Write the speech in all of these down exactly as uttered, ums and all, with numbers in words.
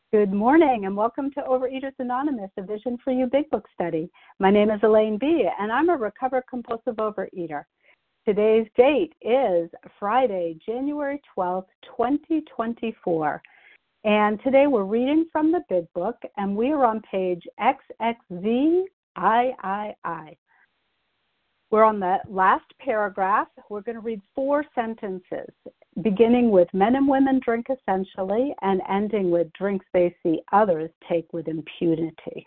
Good morning and welcome to Overeaters Anonymous, a Vision for You Big Book study. My name is Elaine B. and I'm a recovered compulsive overeater. Today's date is Friday, January twelfth, twenty twenty-four. And today we're reading from the Big Book and we are on page X X V I I I. We're on the last paragraph. We're going to read four sentences, beginning with men and women drink essentially and ending with drinks they see others take with impunity.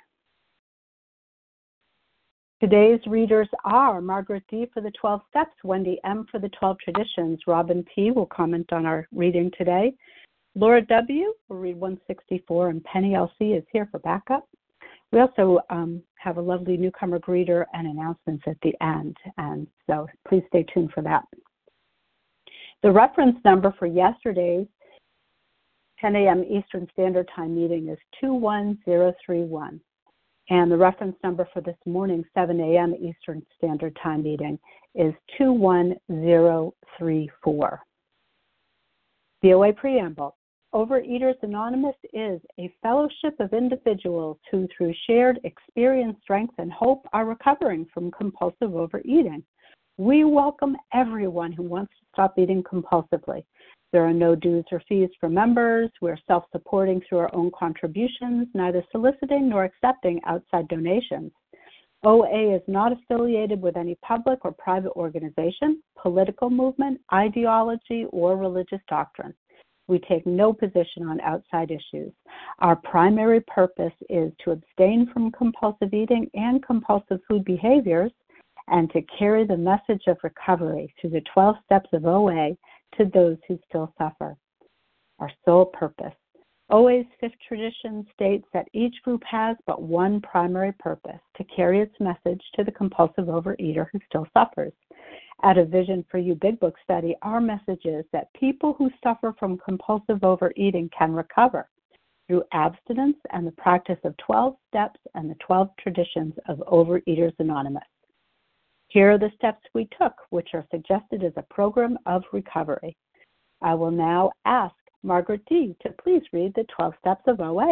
Today's readers are Margaret D. for the twelve Steps, Wendy M. for the twelve Traditions, Robin P. will comment on our reading today, Laura W. will read one sixty-four, and Penny L C is here for backup. We also um, have a lovely newcomer greeter and announcements at the end, and so please stay tuned for that. The reference number for yesterday's ten a.m. Eastern Standard Time meeting is two one zero three one, and the reference number for this morning's seven a.m. Eastern Standard Time meeting is two one zero three four. The O A Preamble. Overeaters Anonymous is a fellowship of individuals who, through shared experience, strength, and hope, are recovering from compulsive overeating. We welcome everyone who wants to stop eating compulsively. There are no dues or fees for members. We're self-supporting through our own contributions, neither soliciting nor accepting outside donations. O A is not affiliated with any public or private organization, political movement, ideology, or religious doctrine. We take no position on outside issues. Our primary purpose is to abstain from compulsive eating and compulsive food behaviors and to carry the message of recovery through the twelve steps of O A to those who still suffer. Our sole purpose. O A's fifth tradition states that each group has but one primary purpose, to carry its message to the compulsive overeater who still suffers. At a Vision for You Big Book study, our message is that people who suffer from compulsive overeating can recover through abstinence and the practice of twelve steps and the twelve traditions of Overeaters Anonymous. Here are the steps we took, which are suggested as a program of recovery. I will now ask Margaret D. to please read the twelve steps of O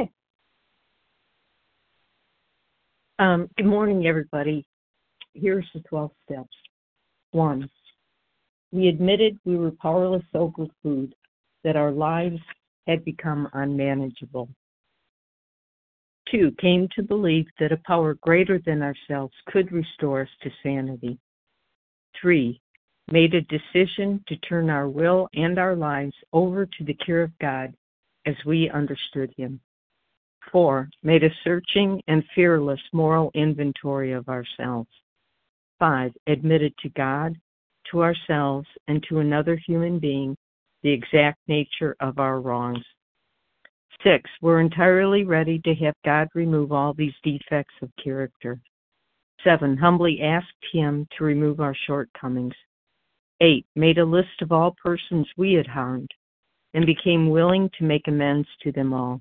A. Um, good morning, everybody. Here's the twelve steps. One, we admitted we were powerless over food, that our lives had become unmanageable. Two, came to believe that a power greater than ourselves could restore us to sanity. Three, made a decision to turn our will and our lives over to the care of God as we understood Him. Four, made a searching and fearless moral inventory of ourselves. Five, admitted to God, to ourselves, and to another human being the exact nature of our wrongs. Six, we're entirely ready to have God remove all these defects of character. Seven, humbly asked Him to remove our shortcomings. Eight, made a list of all persons we had harmed and became willing to make amends to them all.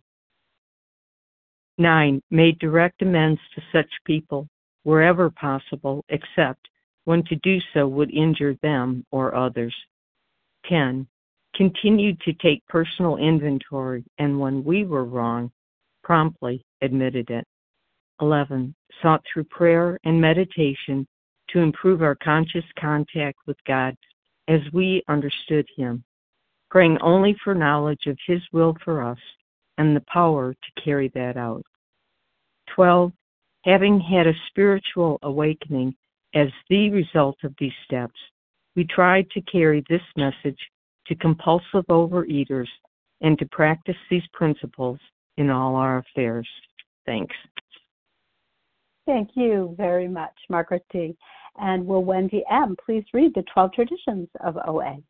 Nine, made direct amends to such people wherever possible, except when to do so would injure them or others. Ten, continued to take personal inventory, and when we were wrong, promptly admitted it. Eleven, sought through prayer and meditation to improve our conscious contact with God as we understood Him, praying only for knowledge of His will for us and the power to carry that out. Twelve, having had a spiritual awakening as the result of these steps, we tried to carry this message to compulsive overeaters and to practice these principles in all our affairs. Thanks. Thank you very much, Margaret D. And will Wendy M. please read the twelve traditions of O A?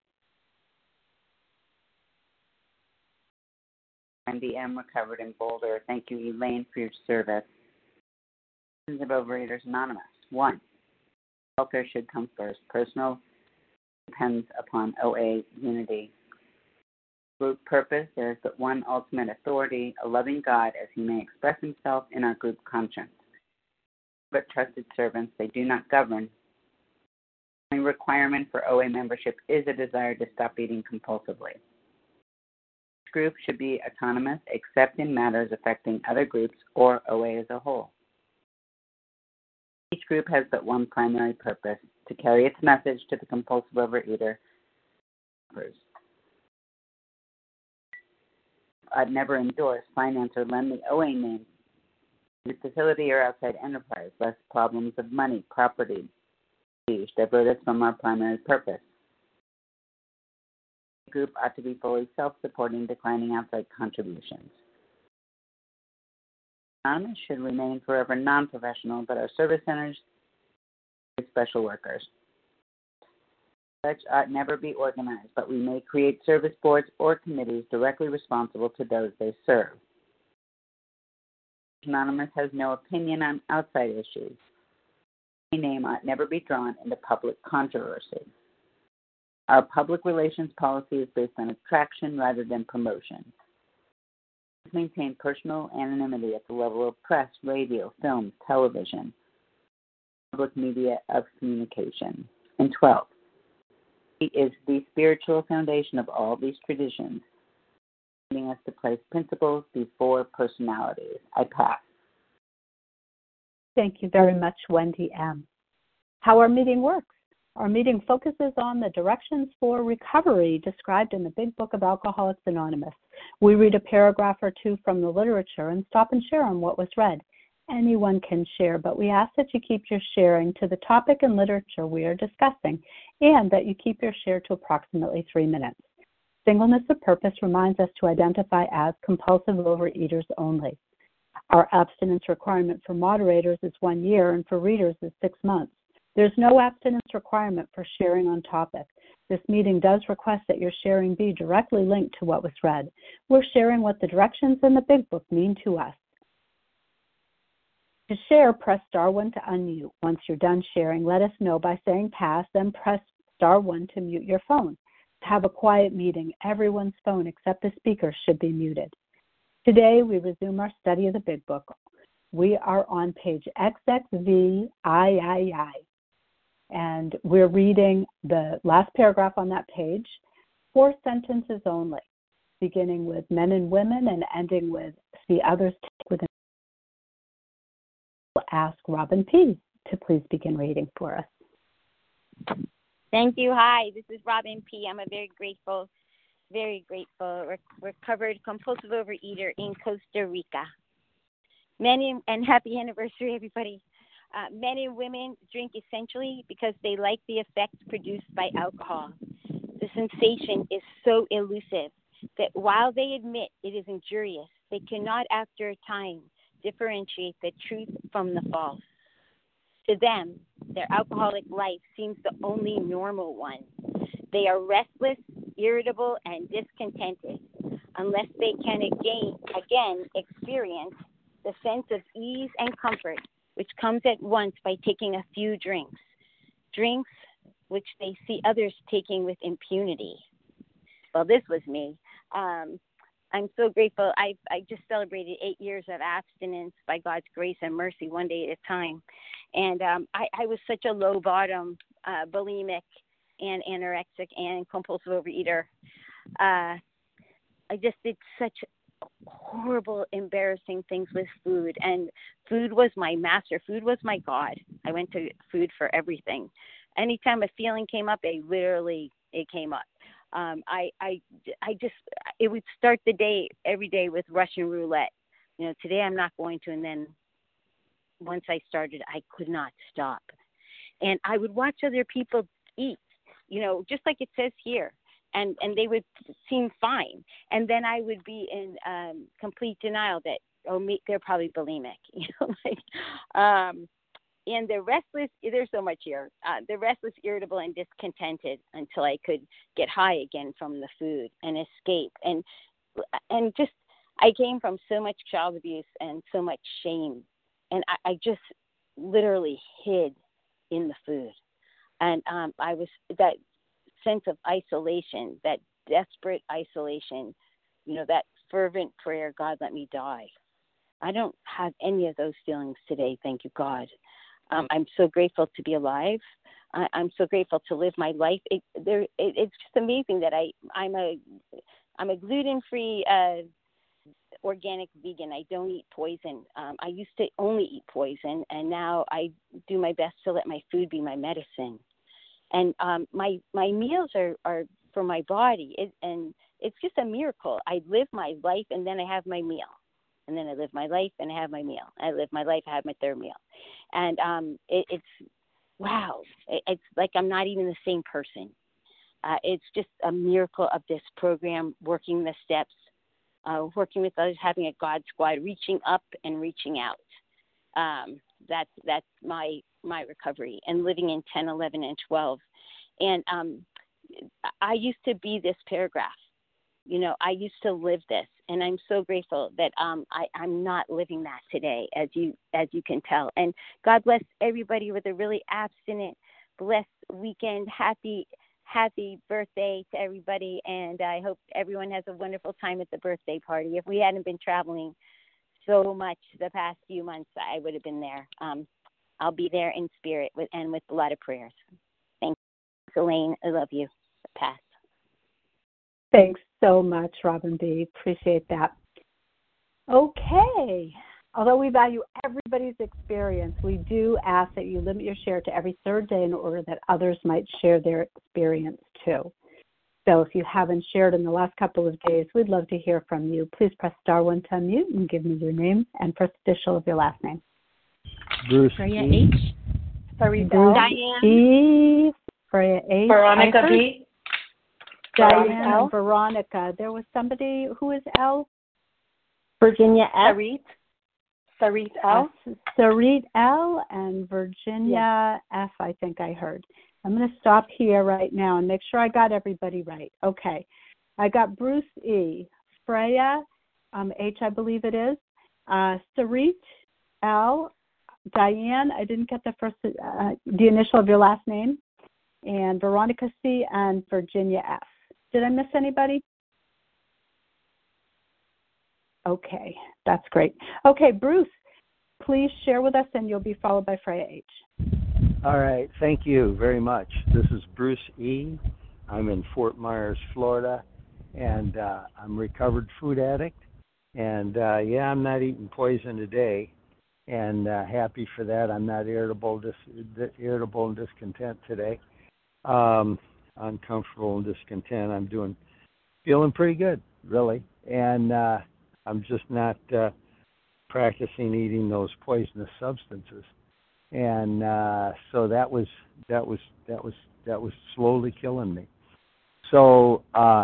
Wendy M. recovered in Boulder. Thank you, Elaine, for your service. Of Overeaters Anonymous. One, welfare should come first. Personal depends upon O A unity. Group purpose, there is but one ultimate authority, a loving God as He may express Himself in our group conscience. But trusted servants, they do not govern. The only requirement for O A membership is a desire to stop eating compulsively. Each group should be autonomous except in matters affecting other groups or O A as a whole. Each group has but one primary purpose, to carry its message to the compulsive overeater. I'd never endorse, finance, or lend the O A name to the facility or outside enterprise, lest problems of money, property, divert us from our primary purpose. The group ought to be fully self-supporting, declining outside contributions. Anonymous should remain forever non-professional, but our service centers are special workers. Such ought never be organized, but we may create service boards or committees directly responsible to those they serve. Anonymous has no opinion on outside issues. Any name ought never be drawn into public controversy. Our public relations policy is based on attraction rather than promotion. We maintain personal anonymity at the level of press, radio, film, television, public media of communication. And twelve, it is the spiritual foundation of all these traditions, leading us to place principles before personalities. I pass. Thank you very much, Wendy M. How our meeting works. Our meeting focuses on the directions for recovery described in the Big Book of Alcoholics Anonymous. We read a paragraph or two from the literature and stop and share on what was read. Anyone can share, but we ask that you keep your sharing to the topic and literature we are discussing, and that you keep your share to approximately three minutes. Singleness of purpose reminds us to identify as compulsive overeaters only. Our abstinence requirement for moderators is one year, and for readers is six months. There's no abstinence requirement for sharing on topic. This meeting does request that your sharing be directly linked to what was read. We're sharing what the directions in the Big Book mean to us. To share, press star one to unmute. Once you're done sharing, let us know by saying pass, then press star one to mute your phone. To have a quiet meeting, everyone's phone except the speaker should be muted. Today, we resume our study of the Big Book. We are on page X X V I I I, and we're reading the last paragraph on that page, four sentences only, beginning with men and women and ending with see others take within. We'll ask Robin P. to please begin reading for us. Thank you. Hi, this is Robin P. I'm a very grateful, very grateful rec- recovered compulsive overeater in Costa Rica. Many, and happy anniversary, everybody. Uh, men and women drink essentially because they like the effects produced by alcohol. The sensation is so elusive that while they admit it is injurious, they cannot, after a time, differentiate the truth from the false. To them, their alcoholic life seems the only normal one. They are restless, irritable, and discontented unless they can again, again experience the sense of ease and comfort which comes at once by taking a few drinks, drinks which they see others taking with impunity. Well, this was me. Um, I'm so grateful. I I just celebrated eight years of abstinence by God's grace and mercy, one day at a time. And um, I, I was such a low bottom, uh, bulimic and anorexic and compulsive overeater. Uh, I just did such horrible, embarrassing things with food. And food was my master. Food was my God. I went to food for everything. Anytime a feeling came up, it literally, it came up. Um, I, I, I just, it would start the day every day with Russian roulette. You know, today I'm not going to. And then once I started, I could not stop. And I would watch other people eat, you know, just like it says here. And, and they would seem fine. And then I would be in um, complete denial that, oh, me, they're probably bulimic. You know, like, um, and the restless, there's so much here, uh, the restless, irritable, and discontented until I could get high again from the food and escape. And and just, I came from so much child abuse and so much shame. And I, I just literally hid in the food. And um, I was, that sense of isolation, that desperate isolation, you know, that fervent prayer, God, let me die. I don't have any of those feelings today, thank you, God. Um, I'm so grateful to be alive. I, I'm so grateful to live my life. It, there, it, it's just amazing that I, I'm a, I'm a gluten-free uh, organic vegan. I don't eat poison. Um, I used to only eat poison, and now I do my best to let my food be my medicine. And um, my my meals are, are for my body, it, and it's just a miracle. I live my life, and then I have my meal. And then I live my life, and I have my meal. I live my life, I have my third meal. And um, it, it's, wow, it, it's like I'm not even the same person. Uh, it's just a miracle of this program, working the steps, uh, working with others, having a God squad, reaching up and reaching out. Um, that's that's my my recovery, and living in ten, eleven, and twelve. And um, I used to be this paragraph. You know, I used to live this, and I'm so grateful that um, I, I'm not living that today, as you as you can tell. And God bless everybody with a really abstinent, blessed weekend. Happy happy birthday to everybody, and I hope everyone has a wonderful time at the birthday party. If we hadn't been traveling so much the past few months, I would have been there. Um, I'll be there in spirit with, and with a lot of prayers. Thank you, Elaine. I love you. Pass. Thanks so much, Robin B. Appreciate that. Okay. Although we value everybody's experience, we do ask that you limit your share to every third day in order that others might share their experience too. So if you haven't shared in the last couple of days, we'd love to hear from you. Please press star one to unmute and give me your name and first initial of your last name. Bruce Freya E. H. Sorry, Diane. E. Freya H. Veronica B. Diane L. and Veronica. There was somebody who is L. Virginia F. Sarit. Sarit L. Uh, Sarit L. and Virginia yes. F. I think I heard. I'm going to stop here right now and make sure I got everybody right. Okay. I got Bruce E. Freya um, H. I believe it is. Uh, Sarit L. Diane. I didn't get the first uh, the initial of your last name. And Veronica C. and Virginia F. Did I miss anybody? Okay, that's great. Okay, Bruce, please share with us, and you'll be followed by Freya H. All right, thank you very much. This is Bruce E. I'm in Fort Myers, Florida, and uh, I'm a recovered food addict. And, uh, yeah, I'm not eating poison today, and uh, happy for that. I'm not irritable, dis- irritable and discontent today. Um, uncomfortable and discontent. I'm doing, feeling pretty good, really, and uh, I'm just not uh, practicing eating those poisonous substances, and uh, so that was that was that was that was slowly killing me. So uh,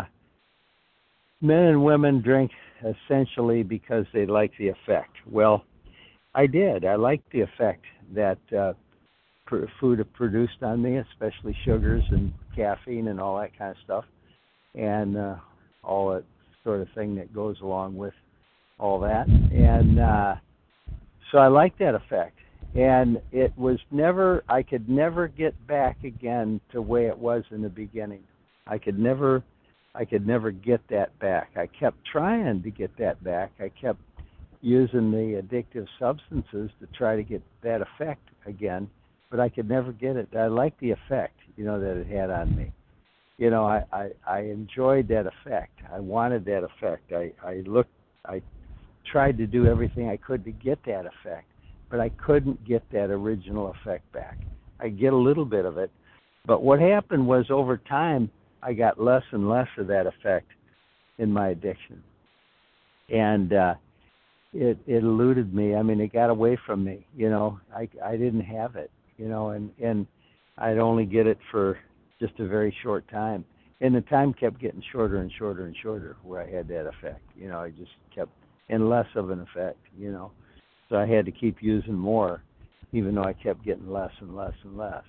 men and women drink essentially because they like the effect. Well, I did. I liked the effect that. Uh, food have produced on me, especially sugars and caffeine and all that kind of stuff, and uh, all that sort of thing that goes along with all that. And uh, so I like that effect. And it was never, I could never get back again to the way it was in the beginning. I could never, I could never get that back. I kept trying to get that back. I kept using the addictive substances to try to get that effect again. But I could never get it. I liked the effect, you know, that it had on me. You know, I, I, I enjoyed that effect. I wanted that effect. I, I looked, I tried to do everything I could to get that effect, but I couldn't get that original effect back. I get a little bit of it, but what happened was over time, I got less and less of that effect in my addiction. And uh, it, it eluded me. I mean, it got away from me. You know, I, I didn't have it. You know, and, and I'd only get it for just a very short time. And the time kept getting shorter and shorter and shorter where I had that effect. You know, I just kept, and less of an effect, you know. So I had to keep using more, even though I kept getting less and less and less.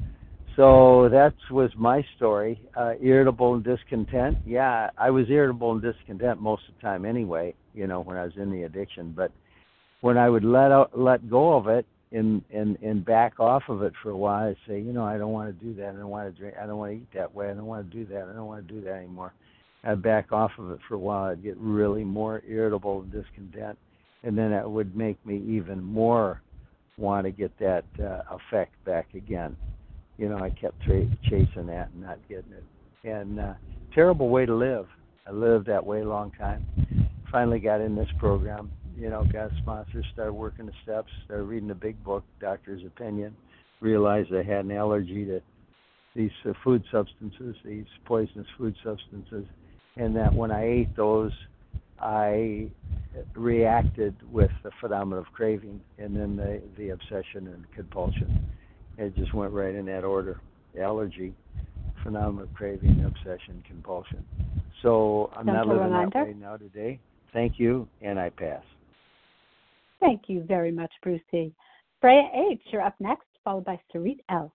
So that was my story. Uh, irritable and discontent. Yeah, I was irritable and discontent most of the time anyway, you know, when I was in the addiction. But when I would let out, let go of it, And, and and back off of it for a while, I say, you know, I don't want to do that. I don't want to drink. I don't want to eat that way. I don't want to do that. I don't want to do that anymore. I'd back off of it for a while. I'd get really more irritable and discontent, and then it would make me even more want to get that uh, effect back again. You know, I kept tra- chasing that and not getting it. And uh, terrible way to live. I lived that way a long time. Finally got in this program, you know, got a sponsor, started working the steps, started reading the big book, Doctor's Opinion, realized I had an allergy to these uh, food substances, these poisonous food substances, and that when I ate those, I reacted with the phenomenon of craving and then the, the obsession and compulsion. It just went right in that order. Allergy, phenomenon of craving, obsession, compulsion. So I'm not living that way now today. Thank you, and I pass. Thank you very much, Brucey. Freya H., you're up next, followed by Sarit L.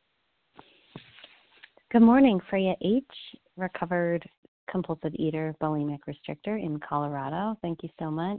Good morning, Freya H., recovered compulsive eater, bulimic restrictor in Colorado. Thank you so much.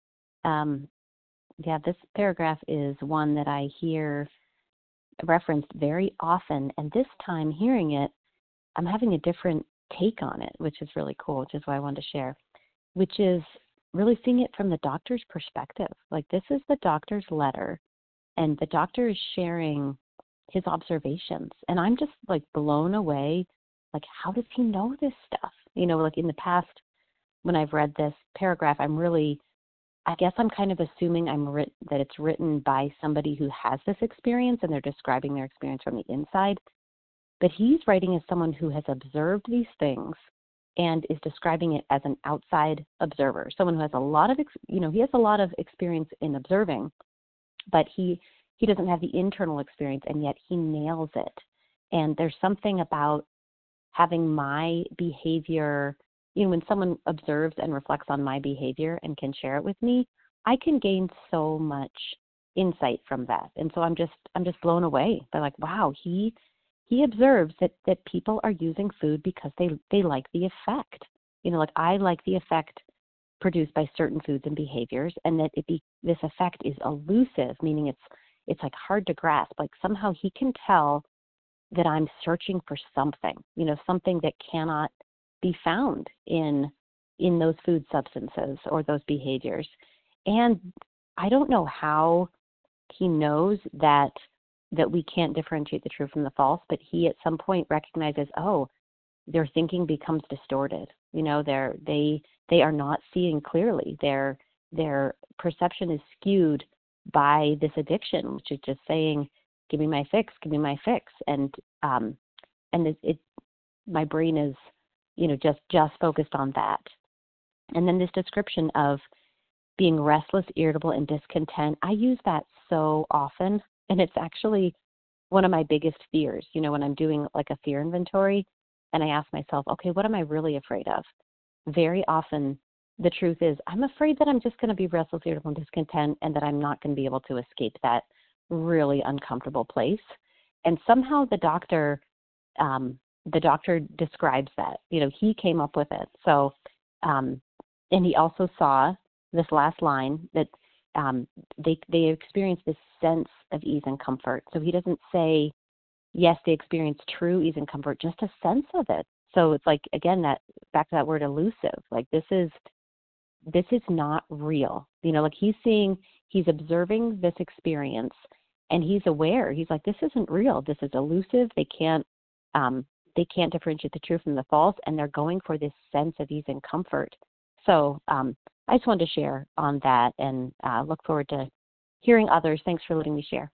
Um, yeah, this paragraph is one that I hear referenced very often, and this time hearing it, I'm having a different take on it, which is really cool, which is why I wanted to share, which is really seeing it from the doctor's perspective. Like, this is the doctor's letter, and the doctor is sharing his observations, and I'm just like blown away. Like, how does he know this stuff? You know, like in the past, when I've read this paragraph, I'm really, I guess I'm kind of assuming I'm writ- that it's written by somebody who has this experience, and they're describing their experience from the inside. But he's writing as someone who has observed these things and is describing it as an outside observer, someone who has a lot of, ex- you know, he has a lot of experience in observing, but he he doesn't have the internal experience, and yet he nails it. And there's something about having my behavior, you know, when someone observes and reflects on my behavior and can share it with me, I can gain so much insight from that. And so I'm just I'm just blown away by, like, wow, he he observes that, that people are using food because they, they like the effect. You know, like, I like the effect produced by certain foods and behaviors, and that it be this effect is elusive, meaning it's it's like hard to grasp. Like, somehow he can tell that I'm searching for something, you know, something that cannot be found in in those food substances or those behaviors. And I don't know how he knows that that we can't differentiate the true from the false, but he at some point recognizes, oh, their thinking becomes distorted. You know, they're they they are not seeing clearly. Their their perception is skewed by this addiction, which is just saying, give me my fix, give me my fix. And um, and it, it, my brain is, you know, just, just focused on that. And then this description of being restless, irritable, and discontent, I use that so often. And it's actually one of my biggest fears, you know, when I'm doing like a fear inventory and I ask myself, okay, what am I really afraid of? Very often the truth is I'm afraid that I'm just going to be restless, irritable, and discontent, and that I'm not going to be able to escape that really uncomfortable place. And somehow the doctor, um, the doctor describes that, you know, he came up with it. So, um, and he also saw this last line that um, they they experience this sense of ease and comfort. So he doesn't say, yes, they experience true ease and comfort, just a sense of it. So it's like, again, that back to that word elusive. Like, this is this is not real. You know, like, he's seeing, he's observing this experience, and he's aware. He's like, this isn't real. This is elusive. They can't um, they can't differentiate the true from the false, and they're going for this sense of ease and comfort. So um, I just wanted to share on that, and uh, look forward to hearing others. Thanks for letting me share.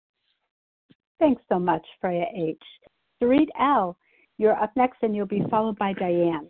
Thanks so much, Freya H. Sarit L., you're up next, and you'll be followed by Diane.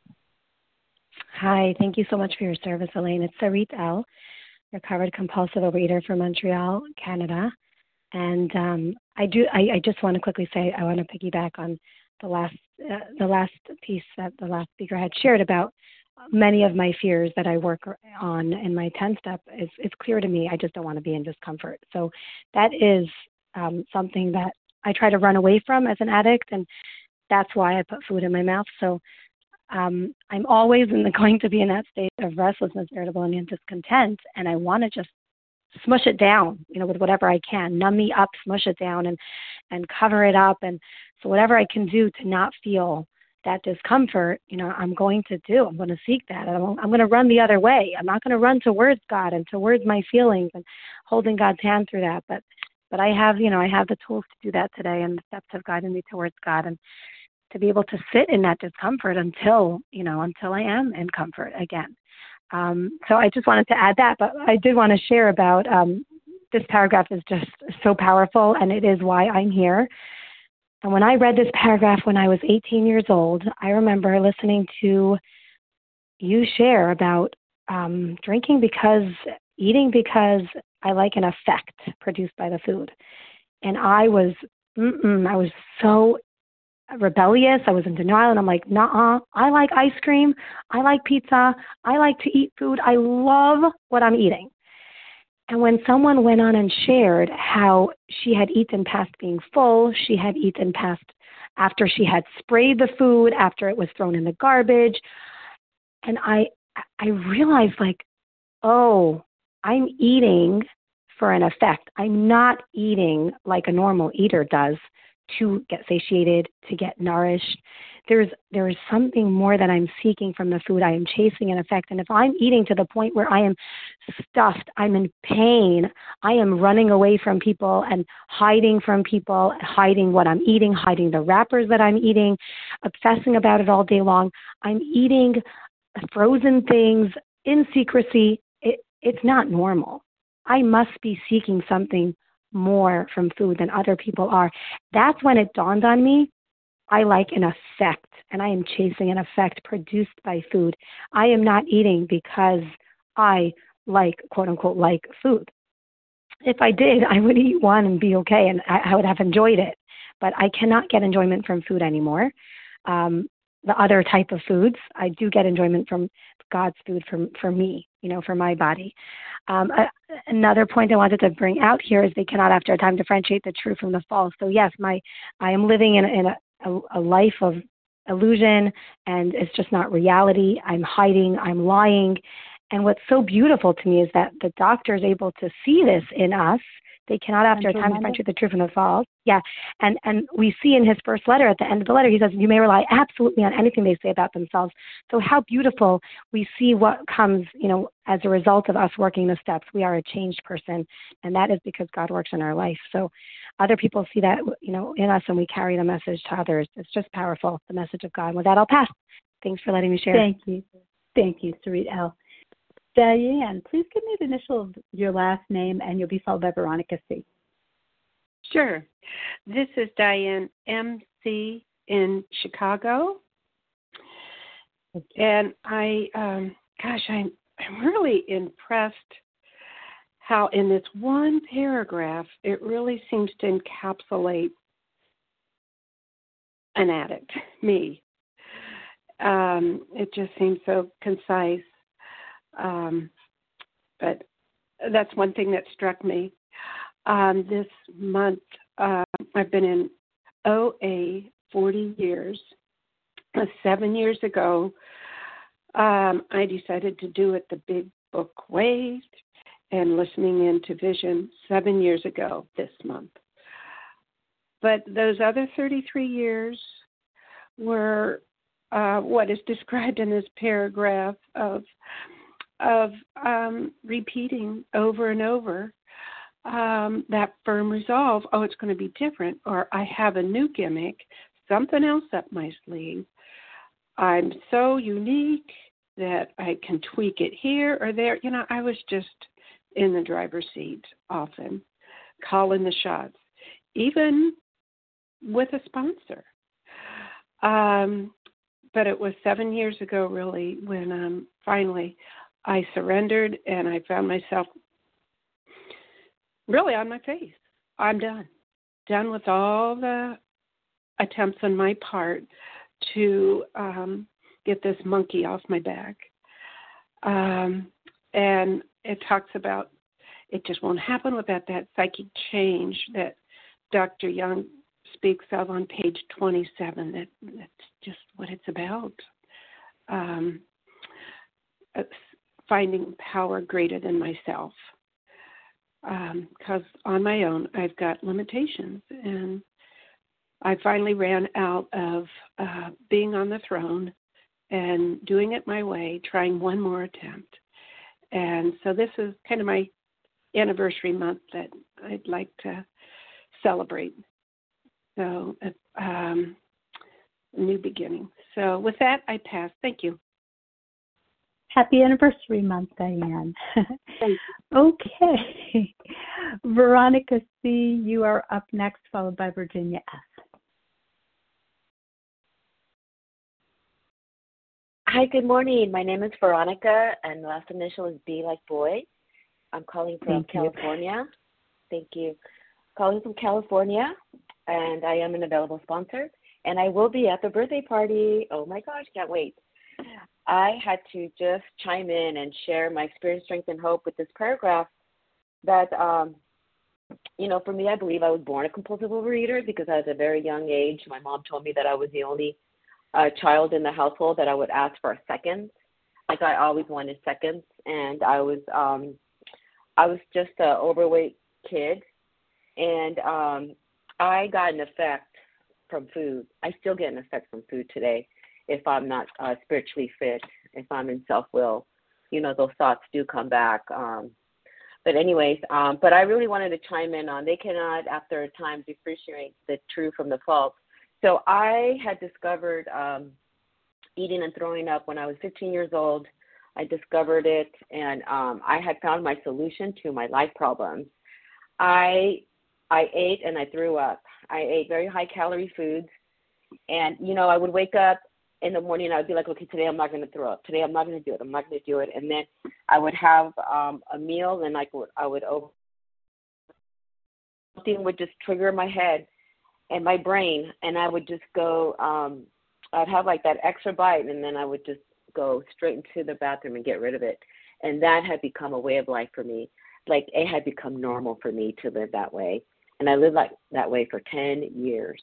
Hi, thank you so much for your service, Elaine. It's Sarit L., recovered compulsive overeater from Montreal, Canada. And um, I do. I, I just want to quickly say I want to piggyback on the last uh, the last piece that the last speaker had shared about many of my fears that I work on in my ten step. It's, it's clear to me I just don't want to be in discomfort. So that is um, something that I try to run away from as an addict, and that's why I put food in my mouth. So um, I'm always in the, going to be in that state of restlessness, irritability, and discontent, and I want to just smush it down, you know, with whatever I can, numb me up, smush it down, and and cover it up. And so whatever I can do to not feel that discomfort, you know, I'm going to do. I'm going to seek that. I'm, I'm going to run the other way. I'm not going to run towards God and towards my feelings and holding God's hand through that. But but I have, you know, I have the tools to do that today, and the steps have guided me towards God. And to be able to sit in that discomfort until, you know, until I am in comfort again. Um, so I just wanted to add that, but I did want to share about um, this paragraph is just so powerful, and it is why I'm here. And when I read this paragraph when I was eighteen years old, I remember listening to you share about um, drinking because, eating because I like an effect produced by the food. And I was, mm-mm, I was so rebellious. I was in denial, and I'm like, nah, I like ice cream. I like pizza. I like to eat food. I love what I'm eating. And when someone went on and shared how she had eaten past being full, she had eaten past after she had sprayed the food, after it was thrown in the garbage, and I, I realized like, oh, I'm eating for an effect. I'm not eating like a normal eater does to get satiated, to get nourished. There's there is something more that I'm seeking from the food. I am chasing an effect. And if I'm eating to the point where I am stuffed, I'm in pain, I am running away from people and hiding from people, hiding what I'm eating, hiding the wrappers that I'm eating, obsessing about it all day long. I'm eating frozen things in secrecy. It, it's not normal. I must be seeking something more from food than other people are. That's when it dawned on me, I like an effect, and I am chasing an effect produced by food. I am not eating because I like, quote unquote, like food. If I did, I would eat one and be okay, and I, I would have enjoyed it. But I cannot get enjoyment from food anymore. Um, the other type of foods, I do get enjoyment from God's food for, for me, you know, for my body. Um, a, another point I wanted to bring out here is they cannot, after a time, differentiate the true from the false. So yes, my I am living in, in a, a, a life of illusion, and it's just not reality. I'm hiding, I'm lying. And what's so beautiful to me is that the doctor is able to see this in us. They cannot, after a time, differentiate the true from the false. Yeah, and and we see in his first letter, at the end of the letter, he says, you may rely absolutely on anything they say about themselves. So how beautiful we see what comes, you know, as a result of us working the steps. We are a changed person, and that is because God works in our life. So other people see that, you know, in us, and we carry the message to others. It's just powerful, the message of God. With that, I'll pass. Thanks for letting me share. Thank you. Thank you, Sarit L. Diane, please give me the initial of your last name, and you'll be followed by Veronica C. Sure. This is Diane M C in Chicago. And I, um, gosh, I'm, I'm really impressed how in this one paragraph, it really seems to encapsulate an addict, me. Um, it just seems so concise. Um, but that's one thing that struck me. Um, this month, uh, I've been in O A forty years. Uh, seven years ago, um, I decided to do it the big book way and listening into Vision seven years ago this month. But those other thirty-three years were uh, what is described in this paragraph of of um, repeating over and over um, that firm resolve, oh, it's going to be different, or I have a new gimmick, something else up my sleeve. I'm so unique that I can tweak it here or there. You know, I was just in the driver's seat often, calling the shots, even with a sponsor. Um, but it was seven years ago, really, when um, finally I surrendered, and I found myself really on my face. I'm done. Done with all the attempts on my part to um, get this monkey off my back. Um, and it talks about it just won't happen without that psychic change that Doctor Young speaks of on page twenty-seven. That, that's just what it's about. Um, finding power greater than myself. Because um, on my own, I've got limitations. And I finally ran out of uh, being on the throne and doing it my way, trying one more attempt. And so this is kind of my anniversary month that I'd like to celebrate. So um, new beginning. So with that, I pass. Thank you. Happy anniversary month, Diane. Thank you. Okay. Veronica C., you are up next, followed by Virginia F. Hi, good morning. My name is Veronica, and the last initial is B like boy. I'm calling from Thank California. You. Thank you. Calling from California, and I am an available sponsor, and I will be at the birthday party. Oh my gosh, can't wait. I had to just chime in and share my experience, strength, and hope with this paragraph that, um, you know, for me, I believe I was born a compulsive overeater because at a very young age, my mom told me that I was the only uh, child in the household that I would ask for a second. Like I always wanted seconds, and I was, um, I was just an overweight kid, and um, I got an effect from food. I still get an effect from food today. If I'm not uh, spiritually fit, if I'm in self-will, you know, those thoughts do come back. Um, but anyways, um, but I really wanted to chime in on, they cannot, after a time, differentiate the true from the false. So I had discovered um, eating and throwing up when I was fifteen years old. I discovered it, and um, I had found my solution to my life problems. I I ate and I threw up. I ate very high-calorie foods, and, you know, I would wake up in the morning, I would be like, okay, today I'm not going to throw up. Today I'm not going to do it. I'm not going to do it. And then I would have um, a meal, and I would, I would over something would just trigger my head and my brain, and I would just go. Um, I'd have like that extra bite, and then I would just go straight into the bathroom and get rid of it. And that had become a way of life for me. Like it had become normal for me to live that way, and I lived like that way for ten years.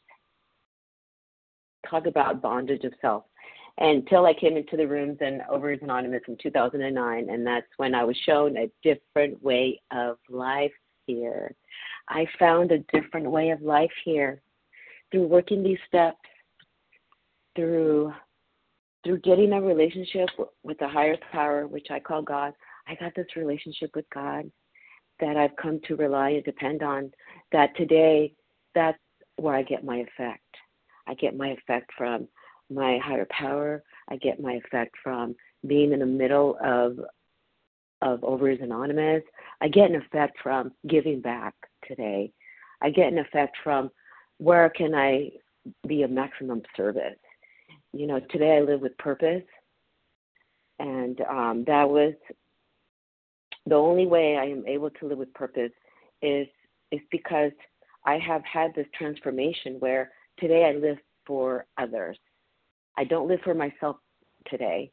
Talk about bondage of self. Until I came into the rooms and Overeaters Anonymous in two thousand nine, and that's when I was shown a different way of life here. I found a different way of life here through working these steps, through through getting a relationship with a higher power, which I call God. I got this relationship with God that I've come to rely and depend on, that today, that's where I get my effect. I get my effect from my higher power. I get my effect from being in the middle of of Overeaters Anonymous. I get an effect from giving back today. I get an effect from where can I be of maximum service. You know, today I live with purpose, and um, that was the only way I am able to live with purpose is is because I have had this transformation where today I live for others. I don't live for myself today.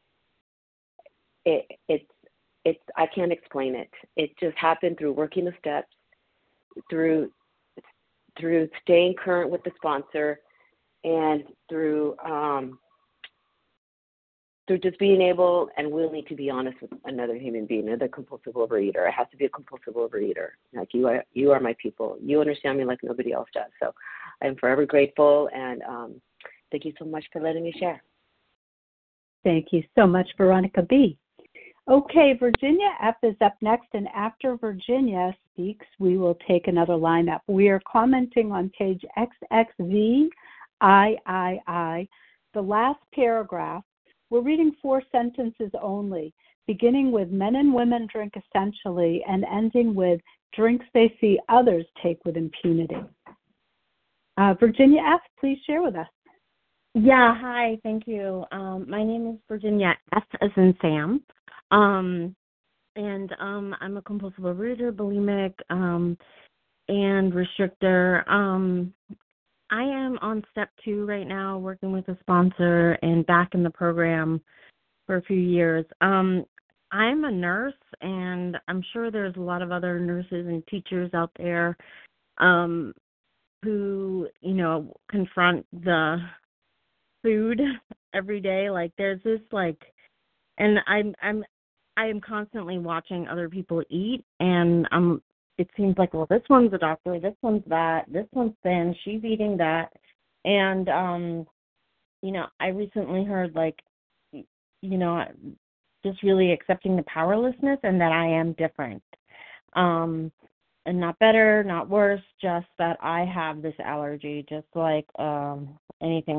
It, it's, it's, I can't explain it. It just happened through working the steps, through, through staying current with the sponsor, and through, um, through just being able and willing to be honest with another human being, another compulsive overeater. It has to be a compulsive overeater. Like you are, you are my people. You understand me like nobody else does. So I'm forever grateful, and um, thank you so much for letting me share. Thank you so much, Veronica B. Okay, Virginia F is up next, and after Virginia speaks, we will take another lineup. We are commenting on page X X V I I I, the last paragraph. We're reading four sentences only, beginning with men and women drink essentially and ending with drinks they see others take with impunity. Uh, Virginia F., please share with us. Yeah, hi, thank you. Um, my name is Virginia S. as in Sam, um, and um, I'm a compulsive overeater, bulimic, um, and restrictor. Um, I am on step two right now, working with a sponsor and back in the program for a few years. Um, I'm a nurse, and I'm sure there's a lot of other nurses and teachers out there um, who, you know, confront the food every day. Like there's this like, and I'm I'm I am constantly watching other people eat, and I'm. It seems like, well, this one's a doctor, this one's that, this one's thin, she's eating that, and um, you know, I recently heard like, you know, just really accepting the powerlessness and that I am different, um, and not better, not worse, just that I have this allergy, just like um anything else.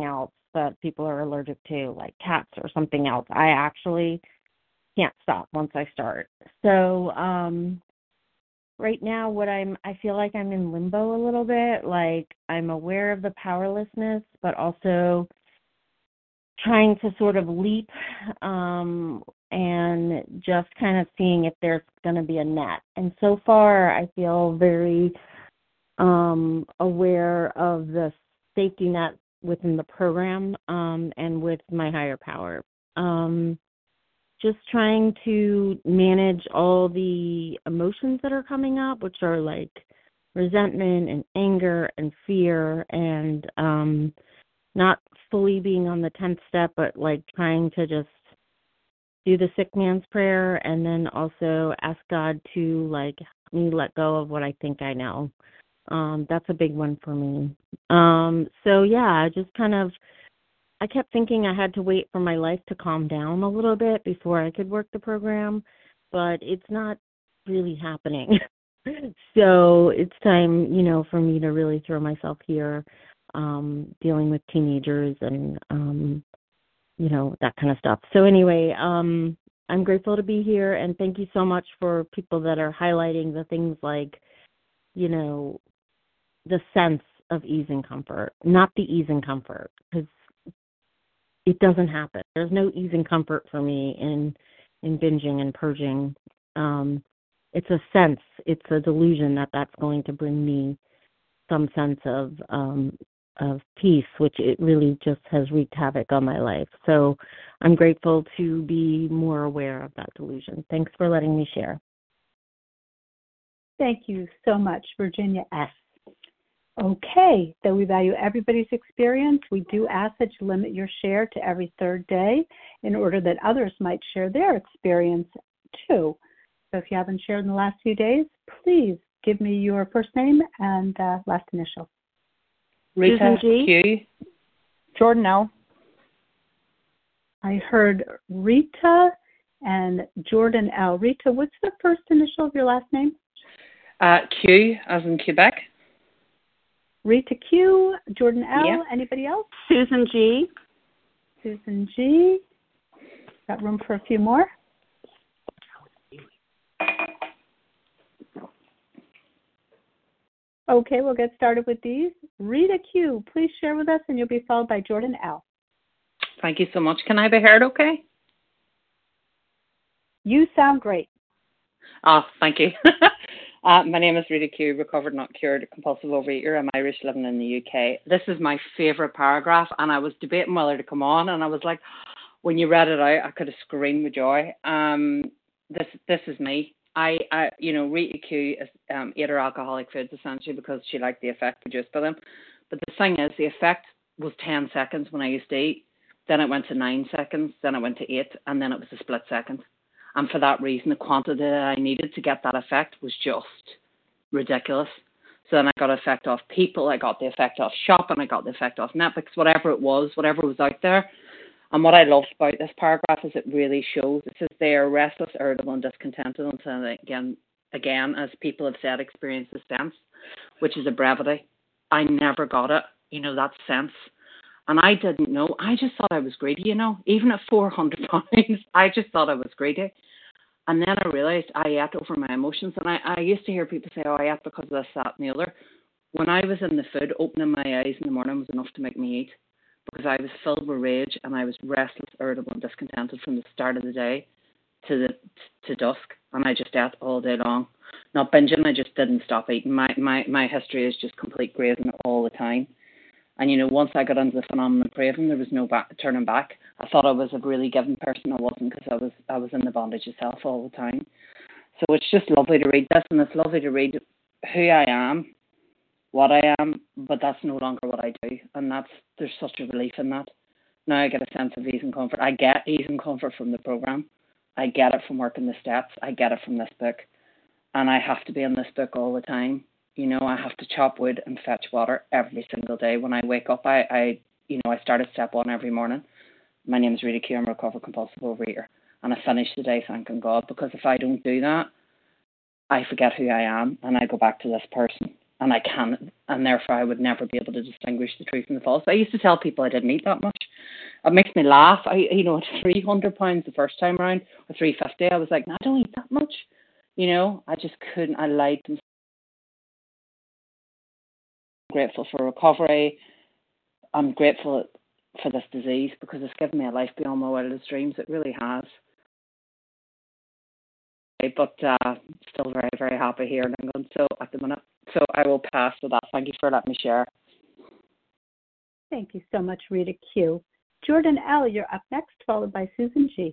that people are allergic to, like cats or something else. I actually can't stop once I start. So um, right now, what I'm, I feel like I'm in limbo a little bit. Like I'm aware of the powerlessness, but also trying to sort of leap um, and just kind of seeing if there's going to be a net. And so far, I feel very um, aware of the safety net within the program um, and with my higher power. Um, just trying to manage all the emotions that are coming up, which are like resentment and anger and fear and um, not fully being on the tenth step, but like trying to just do the sick man's prayer and then also ask God to like help me let go of what I think I know. Um, that's a big one for me. Um, so yeah, I just kind of, I kept thinking I had to wait for my life to calm down a little bit before I could work the program, but it's not really happening. So it's time, you know, for me to really throw myself here, um, dealing with teenagers and, um, you know, that kind of stuff. So anyway, um, I'm grateful to be here, and thank you so much for people that are highlighting the things like, you know, the sense of ease and comfort, not the ease and comfort, because it doesn't happen. There's no ease and comfort for me in in binging and purging. Um, it's a sense, it's a delusion that that's going to bring me some sense of um, of peace, which it really just has wreaked havoc on my life. So I'm grateful to be more aware of that delusion. Thanks for letting me share. Thank you so much, Virginia S. Okay, though we value everybody's experience, we do ask that you limit your share to every third day in order that others might share their experience too. So if you haven't shared in the last few days, please give me your first name and uh, last initial. Rita Susan G. Q. Jordan L. I heard Rita and Jordan L. Rita, what's the first initial of your last name? Uh, Q, as in Quebec. Rita Q, Jordan L. Yeah. Anybody else? Susan G. Susan G. Got room for a few more? Okay, we'll get started with these. Rita Q, please share with us, and you'll be followed by Jordan L. Thank you so much. Can I be heard okay? You sound great. Oh, thank you. uh, my name is Rita Q, recovered not cured compulsive overeater. I'm Irish, living in the U K. This is my favourite paragraph, and I was debating whether to come on, and I was like, when you read it out, I could have screamed with joy. Um, this this is me. I, I you know, Rita Q is, um, ate her alcoholic foods essentially because she liked the effect produced by them. But the thing is, the effect was ten seconds when I used to eat. Then it went to nine seconds. Then it went to eight, and then it was a split second. And for that reason, the quantity that I needed to get that effect was just ridiculous. So then I got the effect off people, I got the effect off shopping, I got the effect off Netflix, whatever it was, whatever was out there. And what I loved about this paragraph is it really shows, it says they are restless, irritable, and discontented until, again, again, as people have said, experience the sense, which is a brevity. I never got it, you know, that sense. And I didn't know. I just thought I was greedy, you know. Even at four hundred pounds, I just thought I was greedy. And then I realised I ate over my emotions. And I, I used to hear people say, oh, I ate because of this, that, and the other. When I was in the food, opening my eyes in the morning was enough to make me eat. Because I was filled with rage and I was restless, irritable, and discontented from the start of the day to the to dusk. And I just ate all day long. Not binging, I just didn't stop eating. My, my, my history is just complete grazing all the time. And, you know, once I got into the phenomenon of craving, there was no back, turning back. I thought I was a really giving person. I wasn't, because I was I was in the bondage of self all the time. So it's just lovely to read this, and it's lovely to read who I am, what I am, but that's no longer what I do. And that's there's such a relief in that. Now I get a sense of ease and comfort. I get ease and comfort from the program. I get it from working the steps. I get it from this book. And I have to be in this book all the time. You know, I have to chop wood and fetch water every single day. When I wake up, I, I you know, I start at step one every morning. My name is Rita Q. I'm a recovered compulsive overeater. And I finish the day thanking God, because if I don't do that, I forget who I am and I go back to this person. and I can't, and therefore I would never be able to distinguish the true from the false. But I used to tell people I didn't eat that much. It makes me laugh. I, you know, at three hundred pounds the first time around, or three fifty, I was like, no, I don't eat that much. You know, I just couldn't. I lied to myself. I'm grateful for recovery. I'm grateful for this disease because it's given me a life beyond my wildest dreams. It really has. But uh, still very, very happy here in England. So at the minute, so I will pass with that. Thank you for letting me share. Thank you so much, Rita Q. Jordan L., you're up next, followed by Susan G.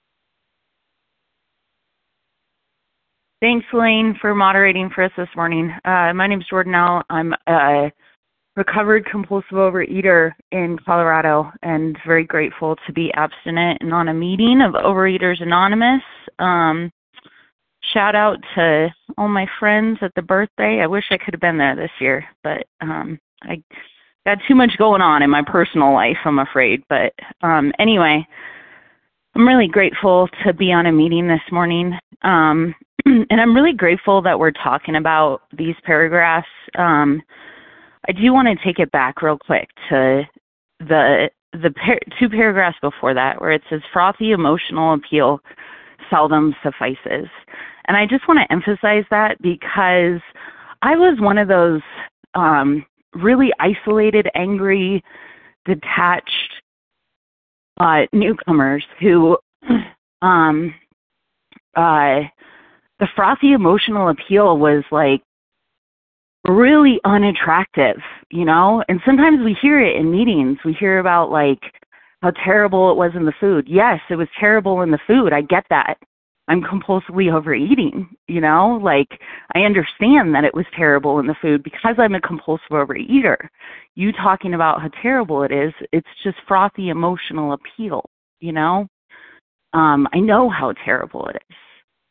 Thanks, Elaine, for moderating for us this morning. Uh, my name is Jordan L. I'm a recovered compulsive overeater in Colorado and very grateful to be abstinent and on a meeting of Overeaters Anonymous. Um, shout out to all my friends at the birthday. I wish I could have been there this year, but um, I got too much going on in my personal life, I'm afraid. But um, anyway, I'm really grateful to be on a meeting this morning. Um, and I'm really grateful that we're talking about these paragraphs. Um, I do want to take it back real quick to the the par- two paragraphs before that, where it says frothy emotional appeal seldom suffices. And I just want to emphasize that because I was one of those um, really isolated, angry, detached uh, newcomers who um, uh, the frothy emotional appeal was like really unattractive, you know? And sometimes we hear it in meetings. We hear about like how terrible it was in the food. Yes, it was terrible in the food. I get that. I'm compulsively overeating, you know? Like I understand that it was terrible in the food because I'm a compulsive overeater. You talking about how terrible it is, it's just frothy emotional appeal, you know? Um, I know how terrible it is.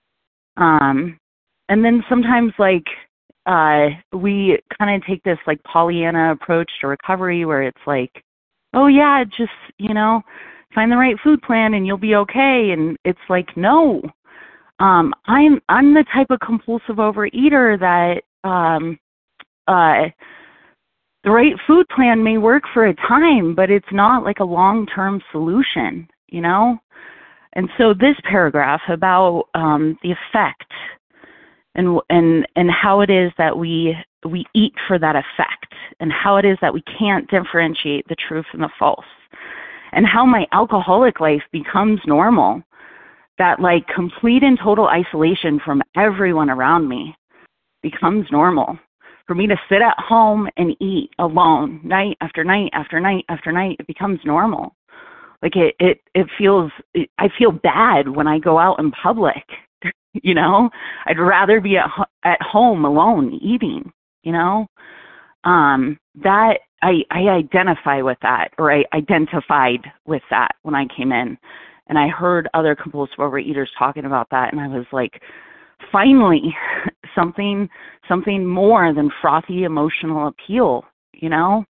Um, and then sometimes like uh, we kind of take this like Pollyanna approach to recovery where it's like, oh yeah, just, you know, find the right food plan and you'll be okay. And it's like, no, um, I'm, I'm the type of compulsive overeater that, um, uh, the right food plan may work for a time, but it's not like a long-term solution, you know? And so this paragraph about um, the effect and and and how it is that we we eat for that effect, and how it is that we can't differentiate the true from the false, and how my alcoholic life becomes normal, that like complete and total isolation from everyone around me becomes normal. For me to sit at home and eat alone night after night after night after night, it becomes normal. Like it, it, it feels, it, I feel bad when I go out in public, you know, I'd rather be at, at home alone eating, you know, um, that I, I identify with that, or I identified with that when I came in, and I heard other compulsive overeaters talking about that. And I was like, finally something, something more than frothy emotional appeal, you know,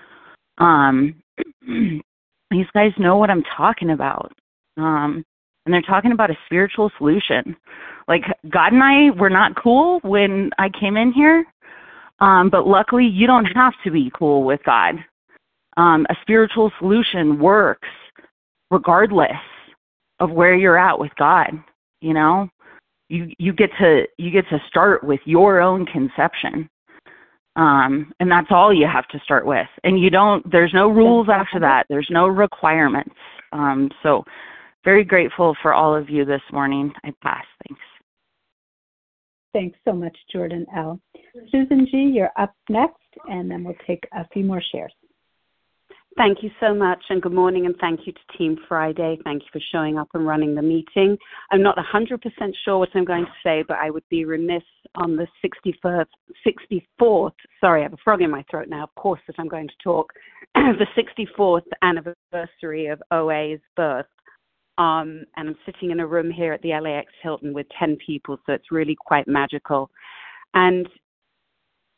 um, these guys know what I'm talking about. Um, and they're talking about a spiritual solution. Like God and I were not cool when I came in here. Um, but luckily you don't have to be cool with God. Um, a spiritual solution works regardless of where you're at with God. You know, you, you get to, you get to start with your own conception. Um, and that's all you have to start with. And you don't, there's no rules after that. There's no requirements. Um, so very grateful for all of you this morning. I pass. Thanks. Thanks so much, Jordan L. Susan G., you're up next, and then we'll take a few more shares. Thank you so much, and good morning, and thank you to Team Friday. Thank you for showing up and running the meeting. I'm not one hundred percent sure what I'm going to say, but I would be remiss on the sixty-fourth, sixty-fourth, sorry, I have a frog in my throat now, of course, if I'm going to talk, the sixty-fourth anniversary of O A's birth. Um, and I'm sitting in a room here at the L A X Hilton with ten people, so it's really quite magical. And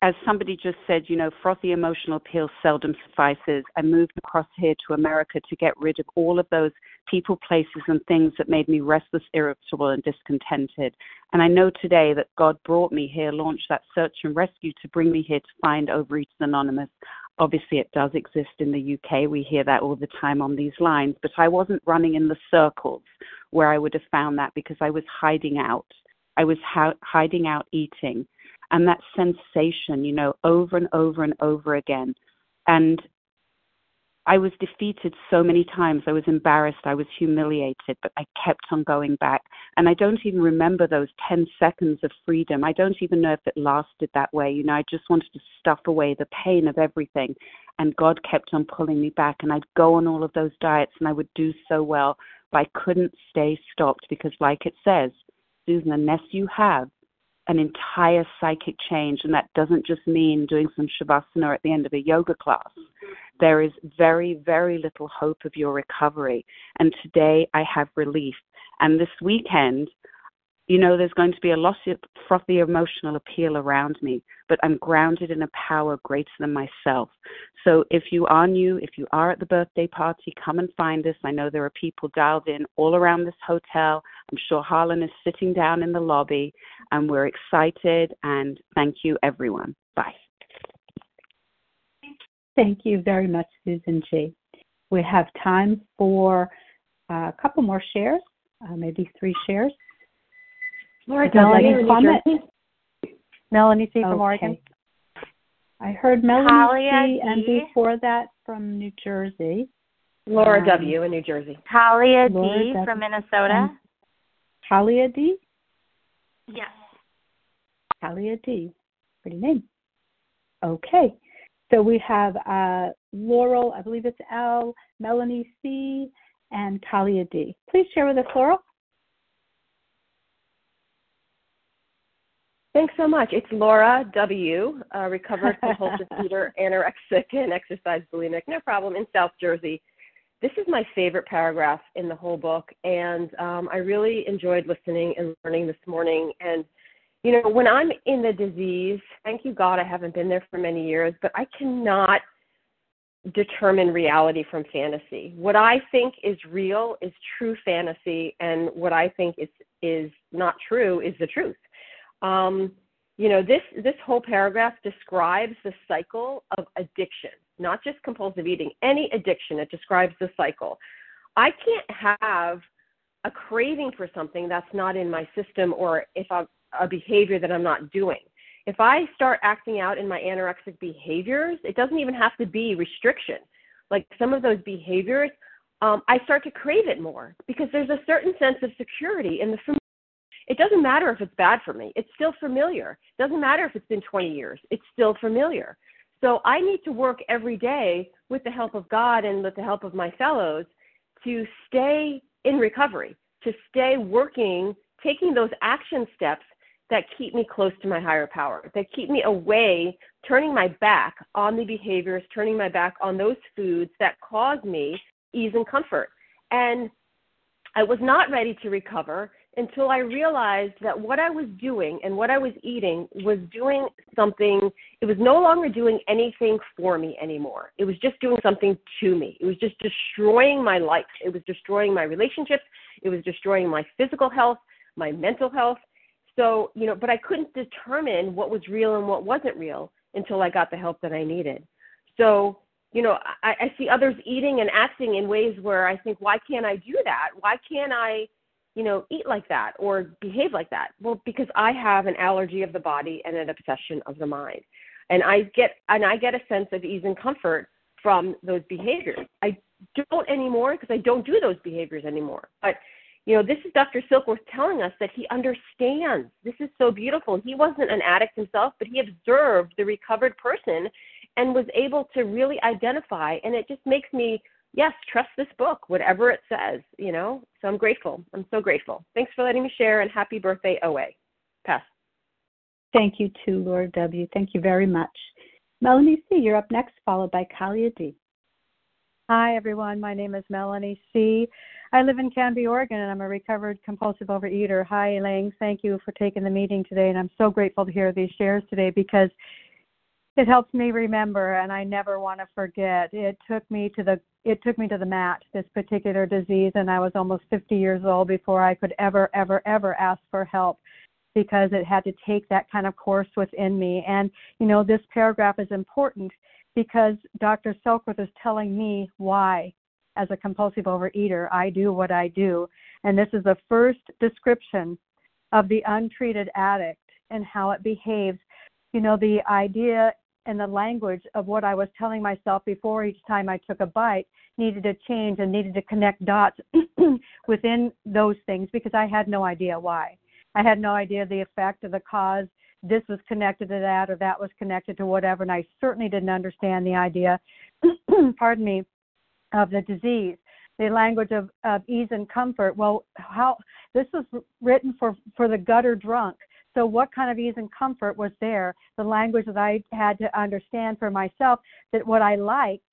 as somebody just said, you know, frothy emotional appeal seldom suffices. I moved across here to America to get rid of all of those people, places, and things that made me restless, irritable, and discontented. And I know today that God brought me here, launched that search and rescue to bring me here to find Overeaters Anonymous. Obviously, it does exist in the U K. We hear that all the time on these lines. But I wasn't running in the circles where I would have found that because I was hiding out. I was ha- hiding out eating. And that sensation, you know, over and over and over again. And I was defeated so many times. I was embarrassed. I was humiliated, but I kept on going back. And I don't even remember those ten seconds of freedom. I don't even know if it lasted that way. You know, I just wanted to stuff away the pain of everything. And God kept on pulling me back. And I'd go on all of those diets and I would do so well, but I couldn't stay stopped because, like it says, Susan, unless you have an entire psychic change, and that doesn't just mean doing some shavasana at the end of a yoga class. There is very, very little hope of your recovery. And today I have relief. And this weekend, you know, there's going to be a lot of frothy emotional appeal around me, but I'm grounded in a power greater than myself. So if you are new, if you are at the birthday party, come and find us. I know there are people dialed in all around this hotel. I'm sure Harlan is sitting down in the lobby, and we're excited. And thank you, everyone. Bye. Thank you very much, Susan G. We have time for uh, a couple more shares, uh, maybe three shares. Laura, Melanie comment? Melanie C. from Okay. Oregon. I heard Melanie Talia C. and D. before that from New Jersey. Laura Um, W. in New Jersey. Talia Laura D. W. from Minnesota. And Talia D. Yes. Talia D. Pretty name. Okay. So we have uh, Laurel, I believe it's L, Melanie C., and Talia D. Please share with us, Laurel. Thanks so much. It's Laura W., a recovered compulsive eater, anorexic, and exercise bulimic, no problem, in South Jersey. This is my favorite paragraph in the whole book, and um, I really enjoyed listening and learning this morning. And, you know, when I'm in the disease, thank you, God, I haven't been there for many years, but I cannot determine reality from fantasy. What I think is real is true fantasy, and what I think is is not true is the truth. Um, you know, this, this whole paragraph describes the cycle of addiction, not just compulsive eating, any addiction. It describes the cycle. I can't have a craving for something that's not in my system, or if I'm, a behavior that I'm not doing. If I start acting out in my anorexic behaviors, it doesn't even have to be restriction. Like some of those behaviors, um, I start to crave it more because there's a certain sense of security in the familiar. It doesn't matter if it's bad for me. It's still familiar. It doesn't matter if it's been twenty years. It's still familiar. So I need to work every day with the help of God and with the help of my fellows to stay in recovery, to stay working, taking those action steps that keep me close to my higher power, that keep me away, turning my back on the behaviors, turning my back on those foods that cause me ease and comfort. And I was not ready to recover until I realized that what I was doing and what I was eating was doing something. It was no longer doing anything for me anymore. It was just doing something to me. It was just destroying my life. It was destroying my relationships. It was destroying my physical health, my mental health. So, you know, but I couldn't determine what was real and what wasn't real until I got the help that I needed. So, you know, I, I see others eating and acting in ways where I think, why can't I do that? Why can't I, you know, eat like that or behave like that? Well, because I have an allergy of the body and an obsession of the mind. And I get and I get a sense of ease and comfort from those behaviors. I don't anymore because I don't do those behaviors anymore. But, you know, this is Doctor Silkworth telling us that he understands. This is so beautiful. He wasn't an addict himself, but he observed the recovered person and was able to really identify. And it just makes me, yes, trust this book, whatever it says, you know. So I'm grateful. I'm so grateful. Thanks for letting me share, and happy birthday, O A. Pass. Thank you, too, Laura W. Thank you very much. Melanie C., you're up next, followed by Kalia D. Hi, everyone. My name is Melanie C. I live in Canby, Oregon, and I'm a recovered compulsive overeater. Hi, Elaine. Thank you for taking the meeting today, and I'm so grateful to hear these shares today because it helps me remember, and I never want to forget. It took me to the it took me to the mat, this particular disease, and I was almost fifty years old before I could ever, ever, ever ask for help, because it had to take that kind of course within me. And, you know, this paragraph is important because Doctor Silkworth is telling me why, as a compulsive overeater, I do what I do. And this is the first description of the untreated addict and how it behaves. You know, the idea and the language of what I was telling myself before each time I took a bite needed to change and needed to connect dots within those things, because I had no idea why. I had no idea the effect or the cause. This was connected to that, or that was connected to whatever, and I certainly didn't understand the idea, pardon me, of the disease. The language of, of ease and comfort. Well, how this was written for, for the gutter drunk. So what kind of ease and comfort was there? The language that I had to understand for myself, that what I liked,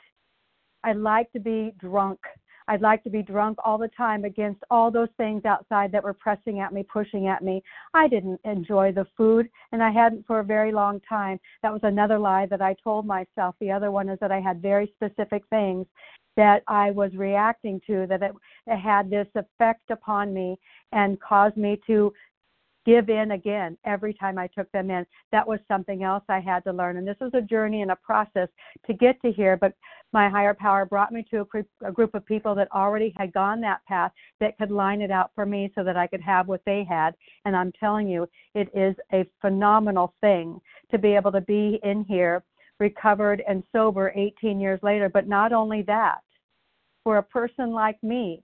I liked to be drunk. I'd like to be drunk all the time against all those things outside that were pressing at me, pushing at me. I didn't enjoy the food, and I hadn't for a very long time. That was another lie that I told myself. The other one is that I had very specific things that I was reacting to, that it, it had this effect upon me and caused me to give in again every time I took them in. That was something else I had to learn. And this was a journey and a process to get to here. But my higher power brought me to a, a group of people that already had gone that path, that could line it out for me so that I could have what they had. And I'm telling you, it is a phenomenal thing to be able to be in here, recovered and sober eighteen years later. But not only that, for a person like me,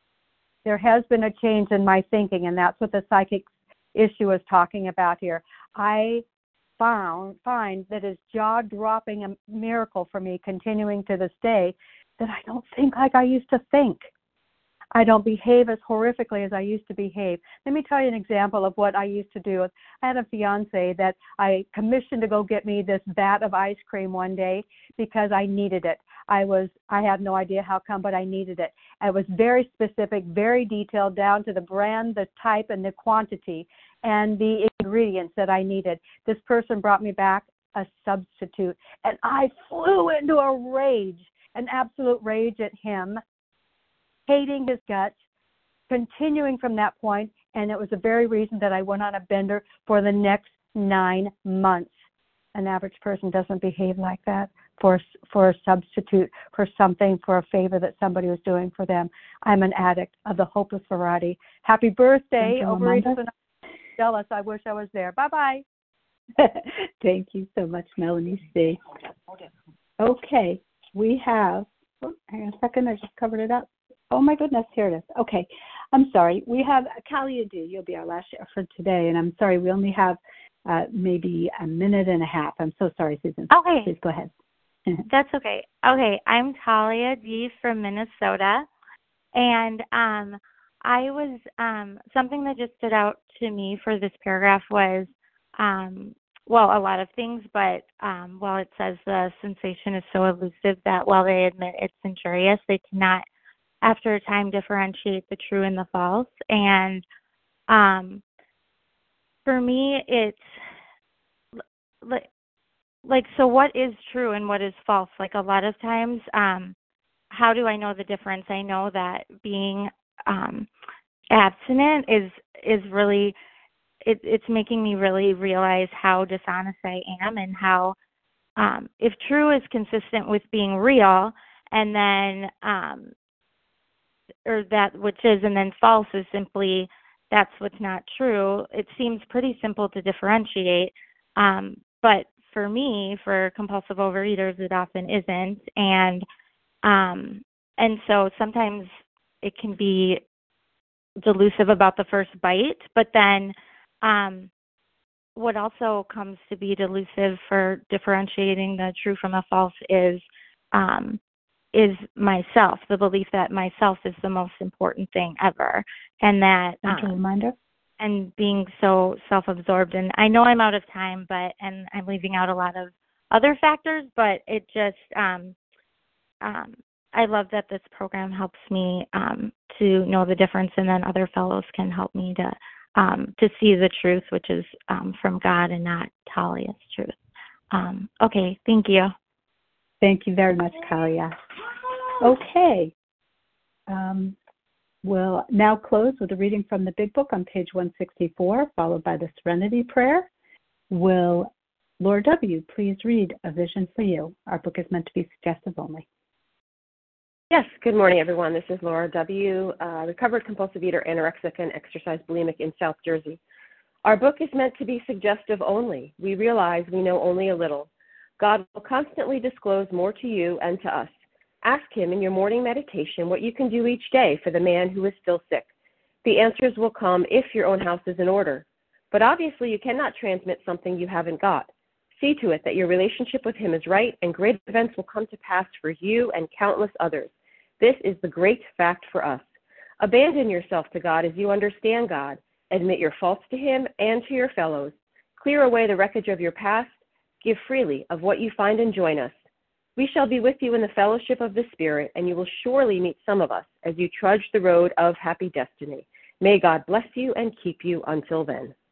there has been a change in my thinking, and that's what the psychic issue is talking about here. I found find that it's jaw-dropping a miracle for me, continuing to this day, that I don't think like I used to think. I don't behave as horrifically as I used to behave. Let me tell you an example of what I used to do. I had a fiance that I commissioned to go get me this vat of ice cream one day because I needed it. I was I had no idea how come, but I needed it. It was very specific, very detailed, down to the brand, the type, and the quantity, and the ingredients that I needed. This person brought me back a substitute, and I flew into a rage, an absolute rage at him, hating his guts, continuing from that point, and it was the very reason that I went on a bender for the next nine months. An average person doesn't behave like that for for a substitute, for something, for a favor that somebody was doing for them. I'm an addict of the hopeless variety. Happy birthday, Overeaters Anonymous. Jealous. I wish I was there. Bye-bye. Thank you so much, Melanie C. Okay, we have, oh, hang on a second, I just covered it up. Oh my goodness, here it is. Okay, I'm sorry. We have Callie Adu. You'll be our last share for today, and I'm sorry, we only have uh, maybe a minute and a half. I'm so sorry, Susan. Okay. Please go ahead. That's okay. Okay, I'm Talia D. from Minnesota, and um, I was, um, something that just stood out to me for this paragraph was, um, well, a lot of things, but um, while it says the sensation is so elusive that while they admit it's injurious, they cannot, after a time, differentiate the true and the false. And um, for me, it's like, like, so what is true and what is false? Like, a lot of times, um, how do I know the difference? I know that being um, abstinent is is really, it, it's making me really realize how dishonest I am, and how um, if true is consistent with being real, and then um, or that which is, and then false is simply that's what's not true. It seems pretty simple to differentiate, um, but for me, for compulsive overeaters, it often isn't, and um, and so sometimes it can be delusive about the first bite, but then um, what also comes to be delusive for differentiating the true from the false is um, is myself, the belief that myself is the most important thing ever, and that um, reminder. and being so self-absorbed. And I know I'm out of time, but and I'm leaving out a lot of other factors, but it just um, um, I love that this program helps me um, to know the difference, and then other fellows can help me to um, to see the truth, which is um, from God and not Talia's truth. Um, okay, thank you. Thank you very much, Kalia. Okay. Um, we'll now close with a reading from the Big Book on page one sixty-four, followed by the Serenity Prayer. Will Laura W. please read A Vision for You? Our book is meant to be suggestive only. Yes, good morning, everyone. This is Laura W., uh, recovered compulsive eater, anorexic, and exercise bulimic in South Jersey. Our book is meant to be suggestive only. We realize we know only a little. God will constantly disclose more to you and to us. Ask him in your morning meditation what you can do each day for the man who is still sick. The answers will come if your own house is in order. But obviously you cannot transmit something you haven't got. See to it that your relationship with him is right, and great events will come to pass for you and countless others. This is the great fact for us. Abandon yourself to God as you understand God. Admit your faults to him and to your fellows. Clear away the wreckage of your past. Give freely of what you find and join us. We shall be with you in the fellowship of the Spirit, and you will surely meet some of us as you trudge the road of happy destiny. May God bless you and keep you until then.